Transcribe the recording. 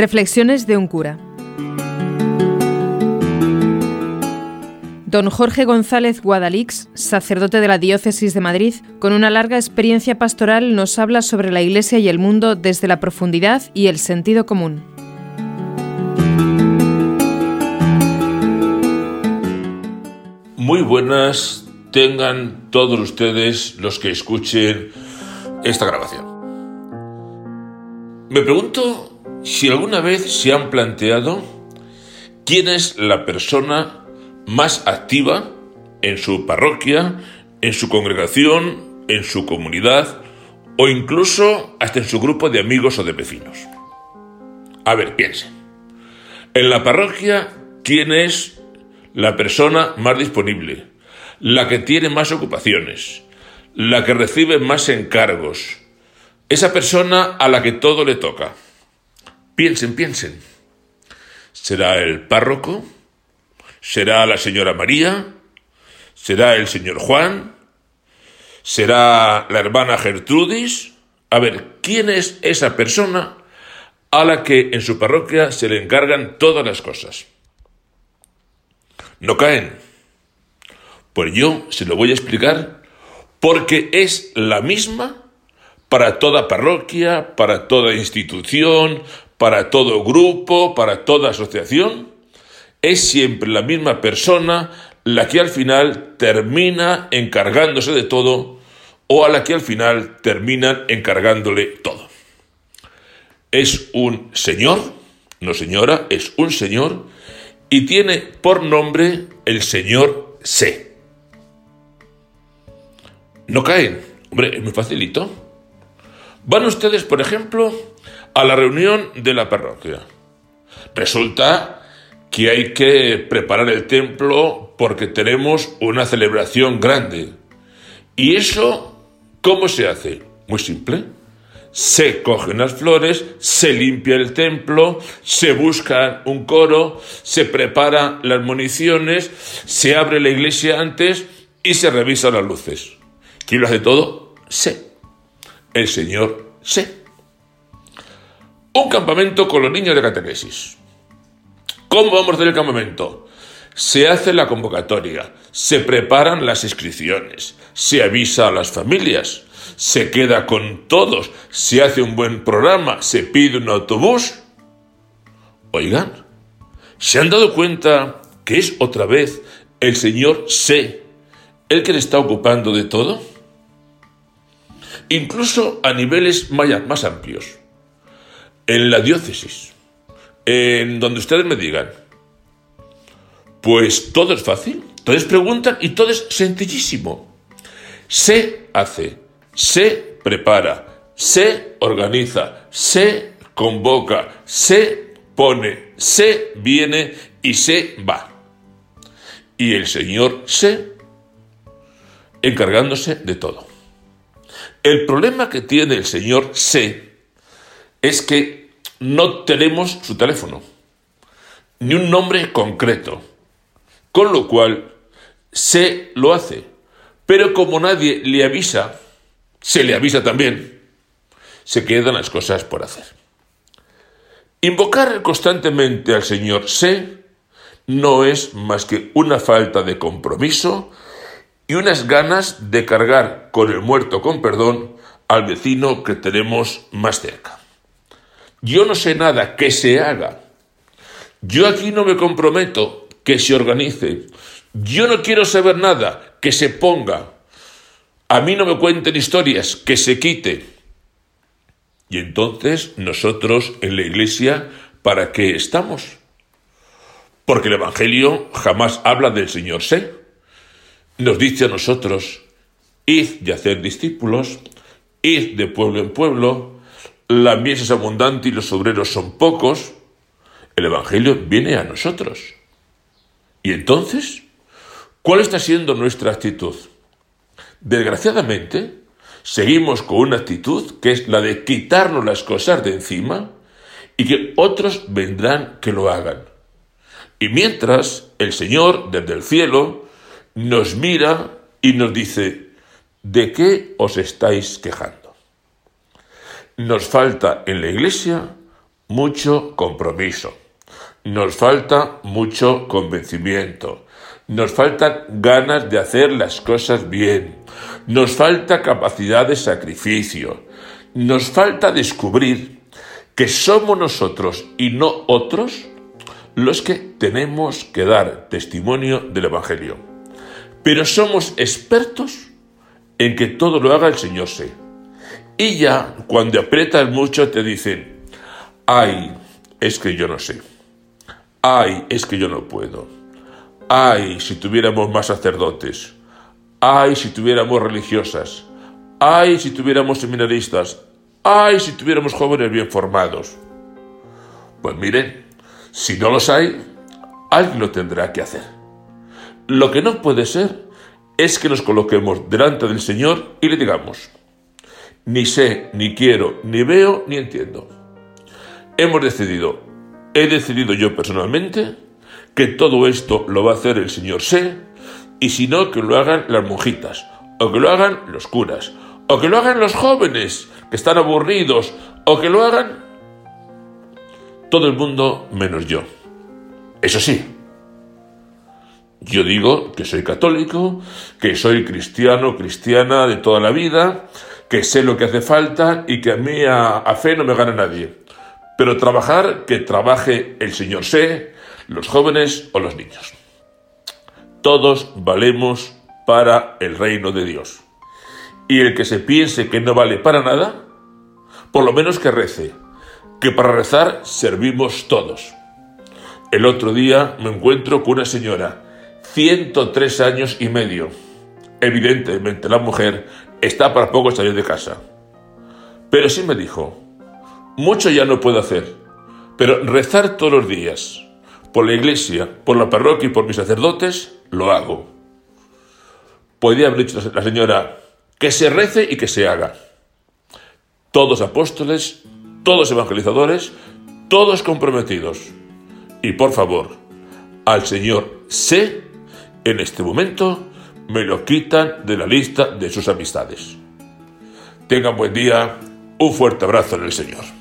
Reflexiones de un cura. Don Jorge González Guadalix, sacerdote de la Diócesis de Madrid, con una larga experiencia pastoral, nos habla sobre la Iglesia y el mundo desde la profundidad y el sentido común. Muy buenas tengan todos ustedes los que escuchen esta grabación. Me pregunto si alguna vez se han planteado quién es la persona más activa en su parroquia, en su congregación, en su comunidad o incluso hasta en su grupo de amigos o de vecinos. A ver, piensen. En la parroquia, ¿quién es la persona más disponible? La que tiene más ocupaciones, la que recibe más encargos, esa persona a la que todo le toca. Piensen. ¿Será el párroco? ¿Será la señora María? ¿Será el señor Juan? ¿Será la hermana Gertrudis? A ver, ¿quién es esa persona a la que en su parroquia se le encargan todas las cosas? ¿No caen? Pues yo se lo voy a explicar porque es la misma para toda parroquia, para toda institución, para todo grupo, para toda asociación. Es siempre la misma persona la que al final termina encargándose de todo o a la que al final terminan encargándole todo. Es un señor, no señora, es un señor y tiene por nombre el señor C. ¿No caen? Hombre, es muy facilito. Van ustedes, por ejemplo, a la reunión de la parroquia. Resulta que hay que preparar el templo porque tenemos una celebración grande. ¿Y eso cómo se hace? Muy simple. Se cogen las flores, se limpia el templo, se busca un coro, se preparan las municiones, se abre la iglesia antes y se revisan las luces. ¿Quién lo hace todo? El señor C. Un campamento con los niños de catequesis. ¿Cómo vamos a hacer el campamento? Se hace la convocatoria, se preparan las inscripciones, se avisa a las familias, se queda con todos, se hace un buen programa, se pide un autobús. Oigan, ¿se han dado cuenta que es otra vez el señor C el que le está ocupando de todo? Incluso a niveles más amplios. En la diócesis, en donde ustedes me digan, pues todo es fácil, todos preguntan y todo es sencillísimo. Se hace, se prepara, se organiza, se convoca, se pone, se viene y se va. Y el señor C encargándose de todo. El problema que tiene el señor C es que no tenemos su teléfono, ni un nombre concreto, con lo cual C lo hace, pero como nadie le avisa, se le avisa también, se quedan las cosas por hacer. Invocar constantemente al señor C no es más que una falta de compromiso y unas ganas de cargar con el muerto con perdón al vecino que tenemos más cerca. Yo no sé nada que se haga. Yo aquí no me comprometo que se organice. Yo no quiero saber nada que se ponga. A mí no me cuenten historias que se quite. Y entonces nosotros en la Iglesia, ¿para qué estamos? Porque el Evangelio jamás habla del señor C. Nos dice a nosotros, id y hacer discípulos, id de pueblo en pueblo, la mies es abundante y los obreros son pocos. El Evangelio viene a nosotros. ¿Y entonces? ¿Cuál está siendo nuestra actitud? Desgraciadamente, seguimos con una actitud que es la de quitarnos las cosas de encima y que otros vendrán que lo hagan. Y mientras el Señor, desde el cielo, nos mira y nos dice, ¿de qué os estáis quejando? Nos falta en la Iglesia mucho compromiso, nos falta mucho convencimiento, nos faltan ganas de hacer las cosas bien, nos falta capacidad de sacrificio, nos falta descubrir que somos nosotros y no otros los que tenemos que dar testimonio del Evangelio. Pero somos expertos en que todo lo haga el Señor sé. Y ya cuando aprietas mucho te dicen: ay, es que yo no sé. Ay, es que yo no puedo. Ay, si tuviéramos más sacerdotes. Ay, si tuviéramos religiosas. Ay, si tuviéramos seminaristas. Ay, si tuviéramos jóvenes bien formados. Pues miren, si no los hay, alguien lo tendrá que hacer. Lo que no puede ser es que nos coloquemos delante del Señor y le digamos: ni sé, ni quiero, ni veo, ni entiendo. He decidido yo personalmente que todo esto lo va a hacer el Señor sé, y si no, que lo hagan las monjitas, o que lo hagan los curas, o que lo hagan los jóvenes que están aburridos, o que lo hagan todo el mundo menos yo. Eso sí, yo digo que soy católico, que soy cristiano, cristiana de toda la vida, que sé lo que hace falta y que a mí a fe no me gana nadie. Pero trabajar, que trabaje el Señor sé, los jóvenes o los niños. Todos valemos para el reino de Dios. Y el que se piense que no vale para nada, por lo menos que rece, que para rezar servimos todos. El otro día me encuentro con una señora, 103 años y medio. Evidentemente la mujer está para poco salir de casa. Pero sí me dijo: mucho ya no puedo hacer, pero rezar todos los días, por la iglesia, por la parroquia y por mis sacerdotes, lo hago. Podría haber dicho la señora: que se rece y que se haga. Todos apóstoles, todos evangelizadores, todos comprometidos. Y por favor, al Señor sé, en este momento, me lo quitan de la lista de sus amistades. Tengan buen día, un fuerte abrazo en el Señor.